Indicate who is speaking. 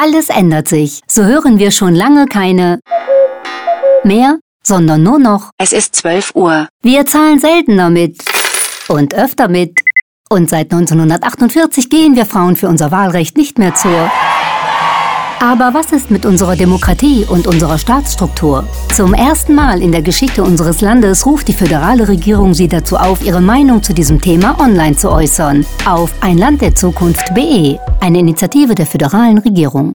Speaker 1: Alles ändert sich. So hören wir schon lange keine mehr, sondern nur noch:
Speaker 2: Es ist 12 Uhr.
Speaker 1: Wir zahlen seltener mit und öfter mit. Und seit 1948 gehen wir Frauen für unser Wahlrecht nicht mehr zur. Aber was ist mit unserer Demokratie und unserer Staatsstruktur? Zum ersten Mal in der Geschichte unseres Landes ruft die föderale Regierung Sie dazu auf, Ihre Meinung zu diesem Thema online zu äußern. Auf einlandderzukunft.de, eine Initiative der föderalen Regierung.